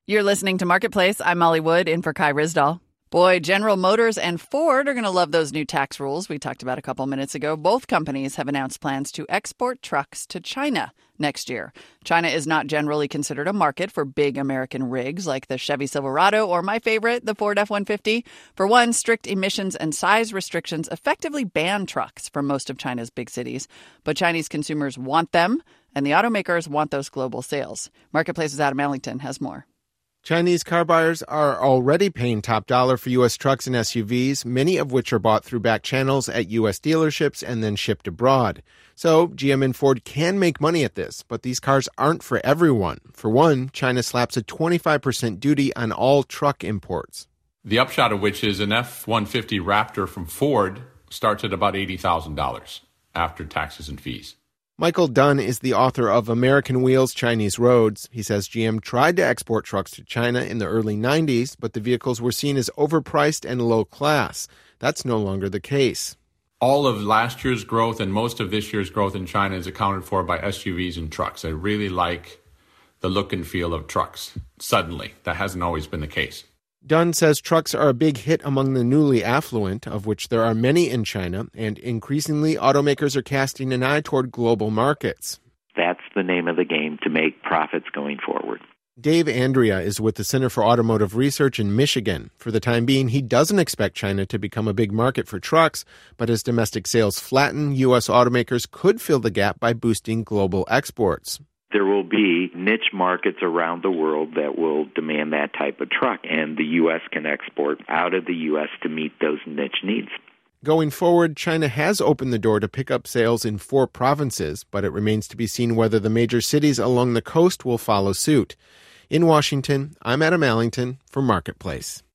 You're listening to Marketplace. I'm Molly Wood, in for Kai Ryssdal. Boy, General Motors and Ford are going to love those new tax rules we talked about a couple minutes ago. Both companies have announced plans to export trucks to China next year. China is not generally considered a market for big American rigs like the Chevy Silverado or my favorite, the Ford F-150. For one, strict emissions and size restrictions effectively ban trucks from most of China's big cities. But Chinese consumers want them, and the automakers want those global sales. Marketplace's Adam Ellington has more. Chinese car buyers are already paying top dollar for U.S. trucks and SUVs, many of which are bought through back channels at U.S. dealerships and then shipped abroad. So GM and Ford can make money at this, but these cars aren't for everyone. For one, China slaps a 25% duty on all truck imports. The upshot of which is an F-150 Raptor from Ford starts at about $80,000 after taxes and fees. Michael Dunn is the author of American Wheels, Chinese Roads. He says GM tried to export trucks to China in the early 90s, but the vehicles were seen as overpriced and low class. That's no longer the case. All of last year's growth and most of this year's growth in China is accounted for by SUVs and trucks. I really like the look and feel of trucks. Suddenly, that hasn't always been the case. Dunn says trucks are a big hit among the newly affluent, of which there are many in China, and increasingly automakers are casting an eye toward global markets. That's the name of the game, to make profits going forward. Dave Andrea is with the Center for Automotive Research in Michigan. For the time being, he doesn't expect China to become a big market for trucks, but as domestic sales flatten, U.S. automakers could fill the gap by boosting global exports. There will be niche markets around the world that will demand that type of truck, and the U.S. can export out of the U.S. to meet those niche needs. Going forward, China has opened the door to pick up sales in 4 provinces, but it remains to be seen whether the major cities along the coast will follow suit. In Washington, I'm Adam Allington for Marketplace.